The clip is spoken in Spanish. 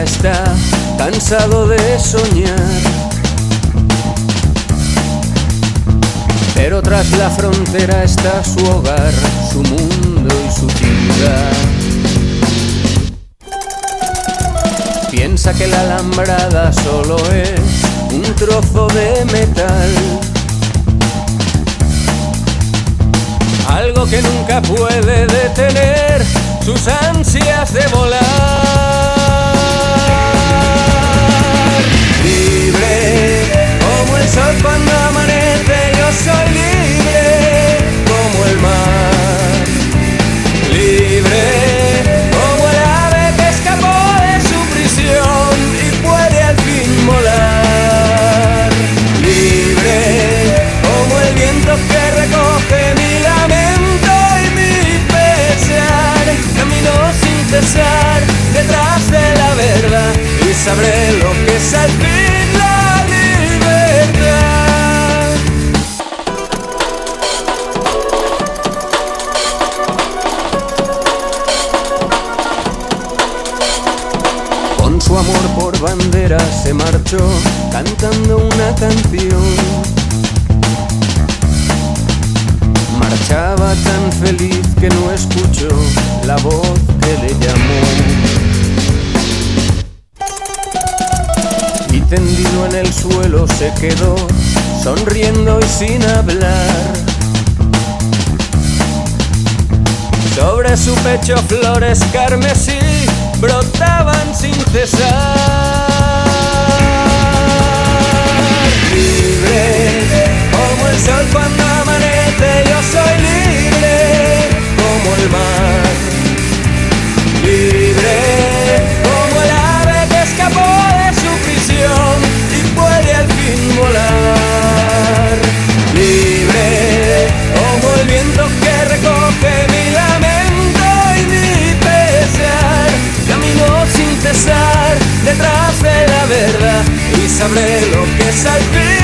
está cansado de soñar. Pero tras la frontera está su hogar, su mundo y su ciudad. Piensa que la alambrada solo es un trozo de metal, algo que nunca puede detener sus ansias de volar. Libre como el sol cuando amanece, yo soy libre como el mar. Libre como el ave que escapó de su prisión y puede al fin volar. Libre como el viento que recoge mi lamento y mi pesar. Camino sin cesar detrás de la verdad y sabré lo que es al fin la libertad. Con su amor por bandera se marchó cantando una canción. Marchaba tan feliz que no escuchó la voz que le llamó. Y tendido en el suelo se quedó, sonriendo y sin hablar. Sobre su pecho flores carmesí brotaban sin cesar. Libre como el sol cuando amanece, yo soy libre como el mar. Libre como el ave que escapó de su prisión y puede al fin volar. Libre como el viento que recoge mi lamento y mi pesar. Camino sin cesar detrás de la verdad y sabré lo que es al fin